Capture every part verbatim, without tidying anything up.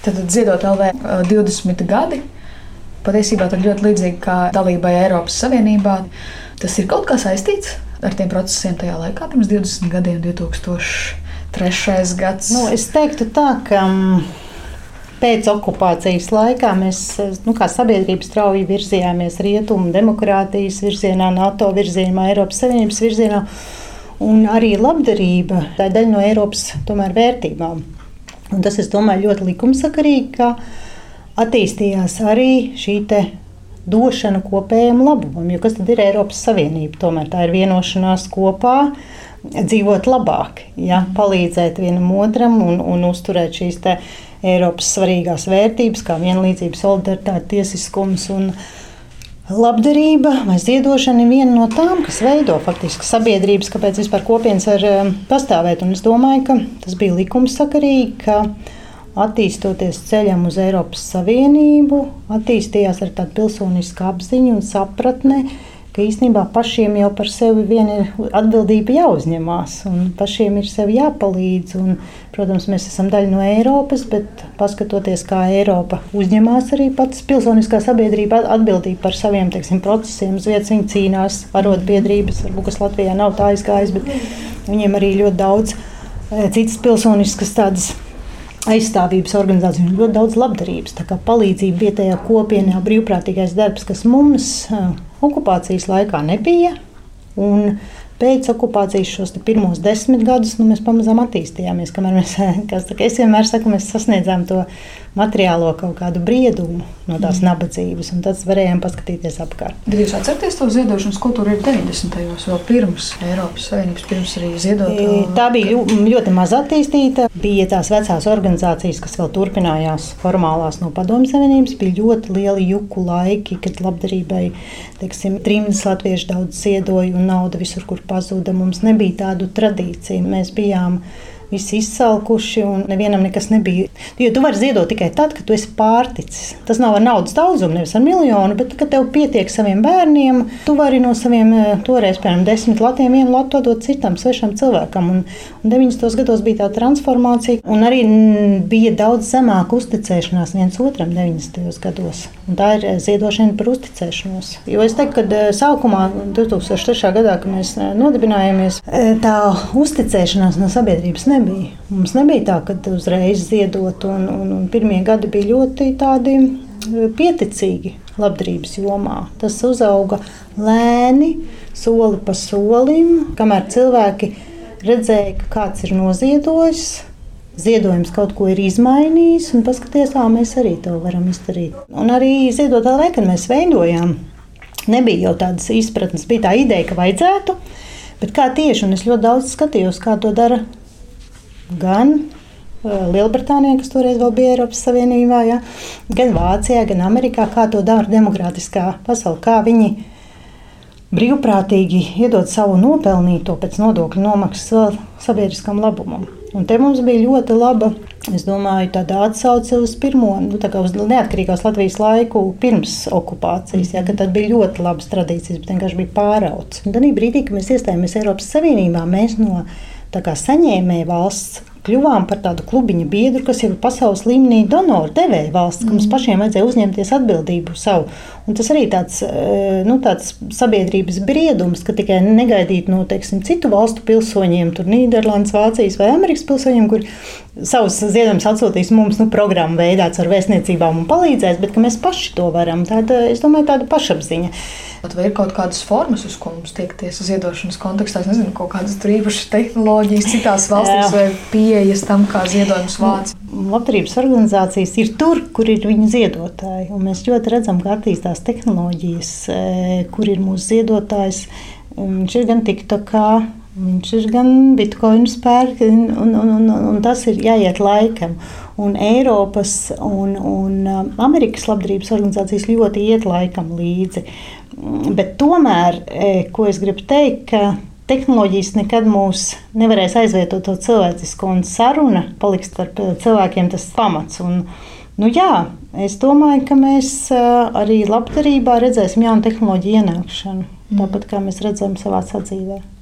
Tad Ziedot L V divdesmit gadi. Patiesībā tad ļoti līdzīgi kā dalībai Eiropas Savienībā. Tas ir kaut kā saistīts ar tiem procesiem tajā laikā, pirms divdesmit gadiem, divi tūkstoši trešais gads. Nu, es teiktu tā, ka pēc okupācijas laikā mēs nu, kā sabiedrība strauji virzījāmies rietumu demokrātijas virzienā, NATO virzienā, Eiropas Savienības virzienā. Un arī labdarība, tā ir daļa no Eiropas tomēr vērtībām. Un tas, es domāju, ļoti likumsakarīgi, ka attīstījās arī šī te došana kopējam labumam. Jo kas tad ir Eiropas Savienība? Tomēr tā ir vienošanās kopā dzīvot labāk, ja? Palīdzēt vienam otram un, un uzturēt šīs te Eiropas svarīgās vērtības, kā vienlīdzība, solidaritāte, tiesiskums un labdarība vai ziedošana ir viena no tām, kas veido faktiski sabiedrības, kāpēc vispār kopienas var pastāvēt. Un es domāju, ka tas bija likumsakarīgi, ka attīstoties ceļam uz Eiropas Savienību, attīstījās ar tādu pilsonisku apziņu un sapratni, ka īstenībā pašiem jau par sevi vien ir atbildība jāuzņemās un pašiem ir sev jāpalīdz. Un, protams, mēs esam daļa no Eiropas, bet paskatoties, kā Eiropa uzņemās arī pats pilsoniskā sabiedrība atbildību par saviem, teiksim, procesiem, uz vietas viņi cīnās, arotbiedrības, varbūt, kas Latvijā nav tā aizgājis, bet viņiem arī ļoti daudz citas pilsoniskas tādas aizstāvības organizācijas un ļoti daudz labdarības. Tā kā palīdzība vietējā kopienā, brīvprātīgais darbs, kas mums okupācijas laikā nebija. Un pēc okupācijas šos pirmos desmit gadus nu, mēs pamazām attīstījāmies. Kamēr mēs, kas, tā, es vienmēr saku, mēs sasniedzām to materiālo kaut kādu briedumu no tās mm. nabadzības, un tad varējām paskatīties apkārt. Bet jūs atcerieties, to ziedošanas kultūru ir deviņdesmitajos, vēl pirms Eiropas Savienības, pirms arī ziedot? Tā bija ļoti maz attīstīta. Bija tās vecās organizācijas, kas vēl turpinājās formālās no Padomju Savienības. Bija ļoti lieli juku laiki, kad labdarībai, teiksim, trimdas latvieši daudz ziedoja un nauda visur, kur pazuda. Mums nebija tādu tradīciju. Mēs bijām visi izsalkuši un nevienam nekas nebija. Jo tu vari ziedot tikai tad, kad tu esi pārticis. Tas nav ar naudas daudzumu, nevis ar miljonu, bet kad tev pietiek saviem bērniem, tu vari no saviem toreiz, piemēram, desmit latiem vienu latu dot citam, svešam cilvēkam. Un, un deviņdesmitajos gados bija tā transformācija un arī bija daudz zemāka uzticēšanās viens otram deviņdesmitajos gados. Un tā ir ziedošana par uzticēšanos. Jo es teiktu, ka sākumā, divi tūkstoši trešā gadā, kad mēs nodibinājāmies, tā uzticēšanās no sabiedrības nebija. Mums nebija tā, ka uzreiz ziedot, un, un, un pirmie gadi bija ļoti tādi pieticīgi labdarības jomā. Tas uzauga lēni, soli pa solim, kamēr cilvēki redzēja, ka kāds ir noziedojis, ziedojums kaut ko ir izmainījis, un paskaties, ā, mēs arī to varam izdarīt. Un arī ziedot L V, kad mēs veidojām, nebija jau tādas izpratnes, bija tā ideja, ka vajadzētu, bet kā tieši, un es ļoti daudz skatījos, kā to dara gan Lielbritānijā, kas toreiz vēl bija Eiropas Savienībā, ja, gan Vācijā, gan Amerikā, kā to dara demokrātiskā pasaule, kā viņi brīvprātīgi iedod savu nopelnīto pēc nodokļu nomaksas vēl sabiedriskam labumam. Un te mums bija ļoti laba, es domāju, tāda atsauce uz pirmo, nu, tā kā uz neatkarīgās Latvijas laiku pirms okupācijas, ja, kad tad bija ļoti labas tradīcijas, bet vienkārši bija pārauts. Un tanī brīdī, kad mēs iestājāmies Eiropas Savienībā, mēs no tā kā saņēmēja valsts kļuvām par tādu klubiņu biedru, kas jau ir pasaules līmenī donoru devēja valsts, ka mums pašiem vajadzēja uzņemties atbildību savu. Un tas arī tāds, nu, tāds sabiedrības briedums, ka tikai negaidīt no, teiksim, citu valstu pilsoņiem, tur Nīderlandes, Vācijas vai Amerikas pilsoņiem, kur savus ziedojumus atsūtīs mums, nu, programmu veidāts ar vēstniecībām un palīdzēs, bet ka mēs paši to varam. Tāda, es domāju, tāda pašapziņa. Vai ir kaut kādas formas, uz ko mums tiekties ziedošanas kontekstā? Es nezinu, kaut kādas tur īpašas tehnoloģijas citās valstīs vai pieejas tam, kā ziedojums vāc. Labdarības organizācijas ir tur, kur ir viņu ziedotāji. Un mēs ļoti redzam, ka attīstās tehnoloģijas, kur ir mūsu ziedotājs. Viņš ir gan TikTokā, viņš ir gan Bitcoin spērk, un, un, un, un tas ir jāiet laikam. Un Eiropas un, un Amerikas labdarības organizācijas ļoti iet laikam līdzi. Bet tomēr, ko es gribu teikt, ka tehnoloģijas nekad mūs nevarēs aizvietot to cilvēcisko, un saruna paliks starp cilvēkiem tas pamats. Un, nu jā, es domāju, ka mēs arī labdarībā redzēsim jaunu tehnoloģiju ienākšanu, tāpat kā mēs redzam savā sadzīvē.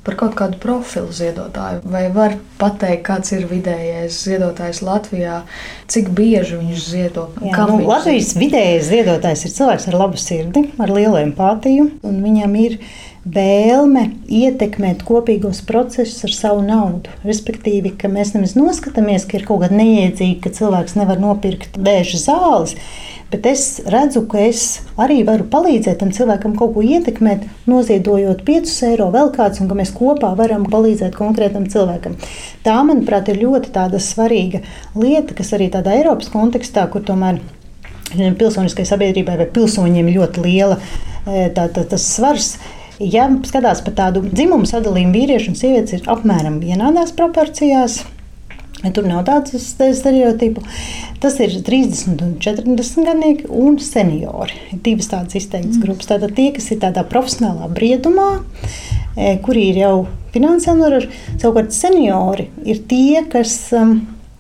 par kaut kādu profilu ziedotāju? Vai var pateikt, kāds ir vidējais ziedotājs Latvijā, cik bieži viņš ziedo? Jā, nu, Latvijas vidējais ziedotājs ir cilvēks ar labu sirdi, ar lielu empātiju, un viņam ir vēlme ietekmēt kopīgos procesus ar savu naudu. Respektīvi, ka mēs nemaz noskatāmies, ka ir kaut kāda neiedzīgi, ka cilvēks nevar nopirkt vēža zāles, bet es redzu, ka es arī varu palīdzēt tam cilvēkam kaut ko ietekmēt, noziedojot piecus eiro vēl kāds, un ka mēs kopā varam palīdzēt konkrētam cilvēkam. Tā, manuprāt, ir ļoti tāda svarīga lieta, kas arī tādā Eiropas kontekstā, kur tomēr pilsoniskai sabiedrībai vai pilsoņiem ļoti liela tā, tā, tas svars. Ja skatās par tādu dzimumu sadalījumu, vīrieši un sievietes ir apmēram vienādās proporcijās. Tur nav tādu stereotipu. Tas ir trīsdesmit un četrdesmit gadnieki un seniori. Ir divas tādas izteiktas grupas. Tātad tie, kas ir tādā profesionālā briedumā, kuri ir jau finansiāli noraži. Savukārt seniori ir tie, kas um,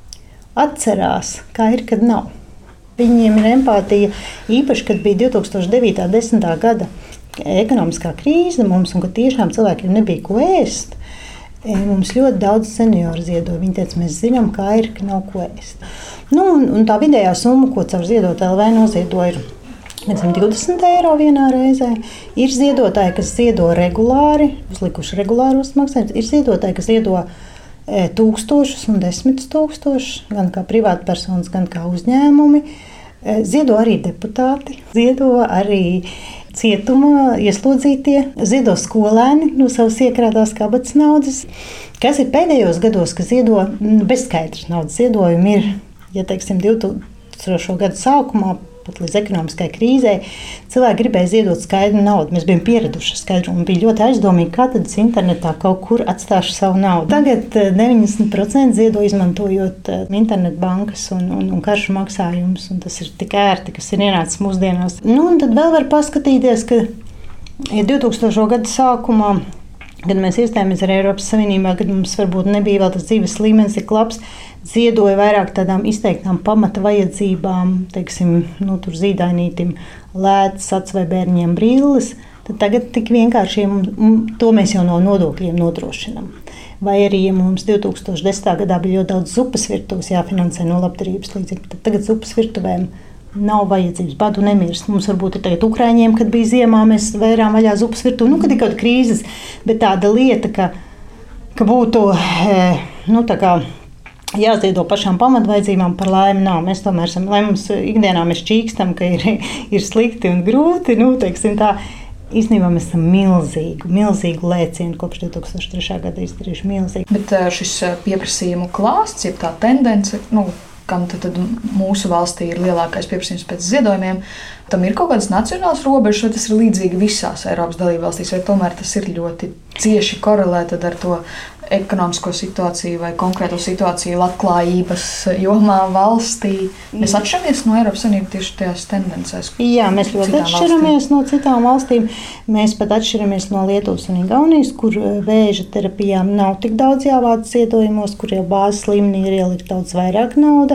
atcerās, kā ir, kad nav. Viņiem ir empātija īpaši, kad bija divi tūkstoši devītā un desmitā gada ekonomiskā krīze mums, un ka tiešām cilvēkiem nebija ko ēst. Mums ļoti daudz senioru ziedoja. Viņi teica, mēs zinām, kā ir, ka nav ko ēst. Nu, un, un tā vidējā summa, ko caur Ziedot L V noziedoja, ir divdesmit eiro vienā reizē. Ir ziedotāji, kas ziedo regulāri, uzlikuši regulāros maksājumus. Ir ziedotāji, kas ziedo e, tūkstošus un desmitus tūkstošus, gan kā privātpersonas, gan kā uzņēmumi. E, ziedo arī deputāti, ziedo arī cietuma ieslodzītie, ziedo skolēni no savas iekrātās kabatas naudas. Kas ir pēdējos gados, kas ziedo bezskaidrs naudas ziedojumi ir, ja teiksim, divtūkstošo gadu sākumā, pat līdz ekonomiskai krīzē, cilvēki gribēja ziedot skaidru naudu. Mēs bijām pieraduši skaidru un bija ļoti aizdomīgi, kā tad es internetā kaut kur atstāšu savu naudu. Tagad deviņdesmit procenti ziedo izmantojot internetbankas un, un, un karšu maksājumus, un tas ir tik ērti, kas ir ienācis mūsdienās. Nu, un tad vēl var paskatīties, ka ja divtūkstošo gadu sākumā, kad mēs iestājāmies ar Eiropas Savienībā, kad mums varbūt nebija vēl tas dzīves līmenis tik labs, ziedoja vairāk tādām izteiktām pamata vajadzībām, teiksim, nu, tur zīdainītim lētas, acs vai bērņiem brilles, tad tagad tik vienkārši to mēs jau no nodokļiem nodrošinām. Vai arī, ja mums divtūkstoši desmitā gadā bija ļoti daudz zupas virtuves jāfinansē no labdarības līdzekļiem, tad tagad zupas virtuvēm nav vajadzības, badu nemirst. Mums varbūt ir tagad Ukraiņiem, kad bija ziemā, mēs vērām vaļā zupas virtuvi, nu, kad ir kaut krīzes, bet tāda lieta, ka, ka būtu, nu, tā kā jāziedo pašām pamatvajadzībām, par laimi nav. Mēs tomēr esam, lai mums ikdienā mēs čīkstam, ka ir, ir slikti un grūti, nu, teiksim tā, īstenībā mēs esam milzīgu, milzīgu lēcienu kopš divi tūkstoši trešā gada izdarījuši milzīgu. Bet šis pieprasījumu klāsts, jeb tā tendence, nu, kam tad, tad mūsu valstī ir lielākais pieprasījums pēc ziedojumiem, tam ir kaut kādas nacionālas robežas, vai tas ir līdzīgi visās Eiropas dalībvalstīs, vai tomēr tas ir ļoti cieši korelēta ar to ekonomisko situāciju vai konkrēto situāciju labklājības jomā valstī. Mēs atšķiramies no Eiropas Savienības tieši tajās tendencēs. Jā, mēs ļoti atšķiramies no citām valstīm. Mēs pat atšķiramies no Lietuvas un Igaunijas, kur vēža terapijām nav tik daudz jāvāc ziedojumos, kur jau bāzes līmenī ir ielikt daudz vairāk nauda.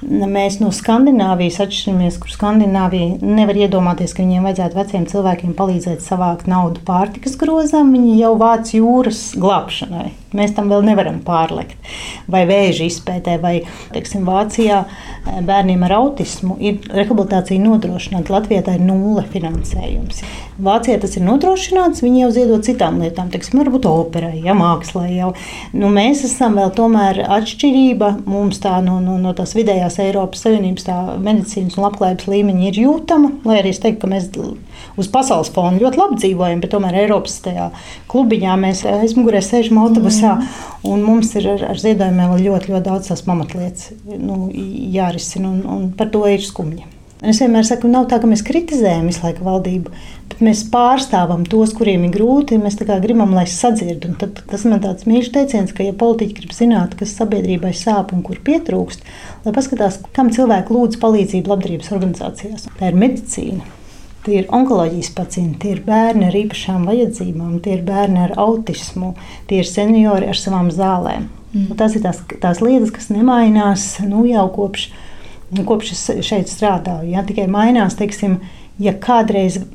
Mēs no Skandināvijas atšķiramies, kur Skandināvija nevar iedomāties, ka viņiem vajadzētu veciem cilvēkiem palīdzēt savākt naudu pārtikas grozam. Viņi jau vāc jūras glābšanai. Mēs tam vēl nevaram pārlekt. Vai vēža izpētē, vai, teiksim, Vācijā bērniem ar autismu ir rehabilitācija nodrošināta. Latvijā tā ir nulle finansējums. Vācijā tas ir nodrošināts, viņi jau ziedot citām lietām, teiksim, varbūt operai, ja, mākslai jau. Nu, mēs esam vēl tomēr atšķirība. Mums tā no, no, no tās vidējās Eiropas Savienības tā medicīnas un labklājības līmeņa ir jūtama, lai arī es teiktu, ka mēs uz pasaules fona ļoti labi dzīvojam, bet tomēr Eiropas tajā klubiņā mēs aizmugurē sēžam autobusā, un mums ir ar, ar ziedojumiem vēl ļoti, ļoti daudz tās pamatlietas, nu, jārisina, un, un par to ir skumji. Es vienmēr saku, nav tā, ka mēs kritizējam visu laiku valdību, bet mēs pārstāvam tos, kuriem ir grūti, mēs tā kā gribam, lai sadzird. Un tad tas man tāds mīļš teiciens, ka ja politiķi grib zināt, kas sabiedrībai sāp un kur pietrūkst, lai paskatās, kam cilvēki lūdz palīdzību labdarības organizācijās. Tā ir medicīna. Tie ir onkoloģijas pacienti, tie ir bērni ar īpašām vajadzībām, tie ir bērni ar autismu, tie ir seniori ar savām zālēm. Mm. Tas ir tās, tās lietas, kas nemainās, nu, jau kopš, kopš es šeit strādāju. Ja? Tikai mainās, teiksim, ja kādreiz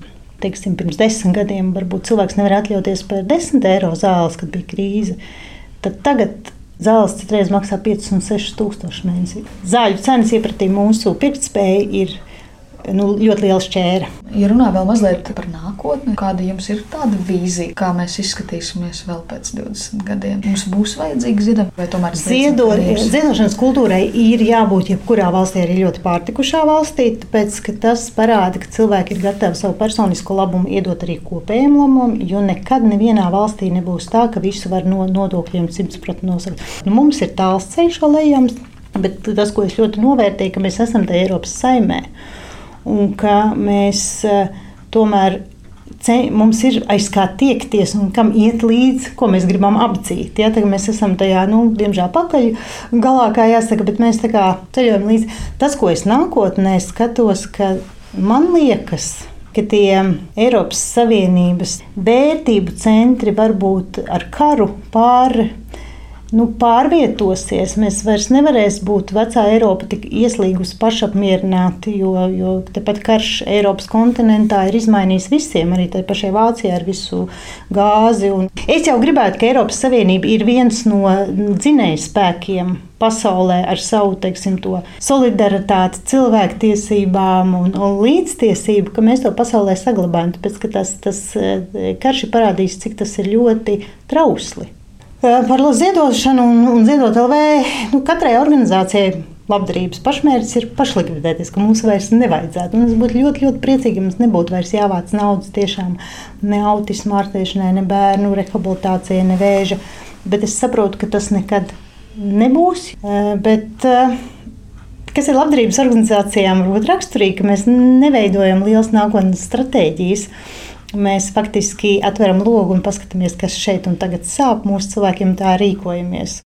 teiksim, pirms desmit gadiem varbūt cilvēks nevar atļauties par desmit eiro zāles, kad bija krīze, tad tagad zāles citreiz maksā piecus un sešus tūkstošus mēnesī. Zāļu cenas iepratī mūsu pirktspēja ir nu, ļoti liela šķēra. Ja runā vēl mazliet par nākotni, kāda jums ir tāda vīzija, kā mēs izskatīsimies vēl pēc divdesmit gadiem? Mums būs vajadzīga ziedojuma vai tomēr Ziedot, ziedošanas kultūrai ir jābūt jebkurā valstī, arī ļoti pārtikušā valstī, tāpēc, ka tas parāda, ka cilvēki ir gatavi savu personisko labumu iedot arī kopējiem labumam, jo nekad nevienā valstī nebūs tā, ka visu var no nodokļiem simts procenti nosakt. Nu, mums ir tāls ceļš vēl ejams, bet tas, ko es ļoti novērtēju, ka mēs esam tajā Eiropas saimē. Un ka mēs tomēr, mums ir aiz kā tiekties un kam iet līdzi, ko mēs gribam apdzīt. Ja, mēs esam tajā, nu, diemžēl pakaļ galā, kā jāsaka, bet mēs tā kā ceļojam līdzi. Tas, ko es nākotnē skatos, ka man liekas, ka tie Eiropas Savienības vērtību centri varbūt ar karu pār Nu, pārvietosies. Mēs vairs nevarēs būt vecā Eiropa tik ieslīgusi pašapmierināti, jo, jo tepat karš Eiropas kontinentā ir izmainījis visiem, arī tai pašai Vācijai ar visu gāzi. Un es jau gribētu, ka Eiropas Savienība ir viens no dzinējspēkiem pasaulē ar savu, teiksim, to solidaritāti, cilvēktiesībām un, un līdztiesību, ka mēs to pasaulē saglabājam, tāpēc, ka tas, tas karš ir parādījis, cik tas ir ļoti trausli. Par ziedošanu un, un ziedot L V, nu, katrai organizācijai labdarības pašmērķis ir pašlikvidēties, ka mums vairs nevajadzētu. Un es būtu ļoti, ļoti priecīgi, ja mums nebūtu vairs jāvāc naudas tiešām ne autismu ārstēšanai, ne bērnu rehabilitācijai, ne vēža. Bet es saprotu, ka tas nekad nebūs. Bet kas ir labdarības organizācijām varbūt raksturīgi, ka mēs neveidojam lielas nākotnes stratēģijas. Mēs faktiski atveram logu un paskatāmies, kas šeit un tagad sāp mūsu cilvēkiem, tā rīkojamies.